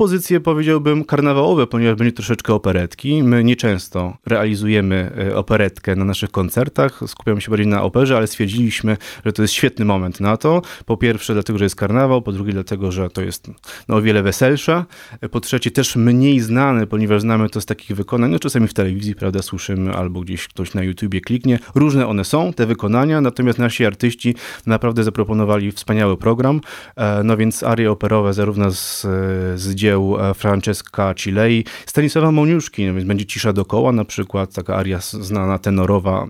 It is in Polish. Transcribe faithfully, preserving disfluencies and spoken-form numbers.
kompozycje, powiedziałbym, karnawałowe, ponieważ będzie troszeczkę operetki. My nieczęsto realizujemy operetkę na naszych koncertach, skupiamy się bardziej na operze, ale stwierdziliśmy, że to jest świetny moment na to. Po pierwsze dlatego, że jest karnawał, po drugie dlatego, że to jest no, o wiele weselsze. Po trzecie też mniej znane, ponieważ znamy to z takich wykonań, no czasami w telewizji, prawda, słyszymy, albo gdzieś ktoś na YouTubie kliknie. Różne one są, te wykonania, natomiast nasi artyści naprawdę zaproponowali wspaniały program. No więc arie operowe zarówno z, z dzieł Francesca Cilei, Stanisława Moniuszki, no więc będzie Cisza dokoła na przykład, taka aria znana tenorowa,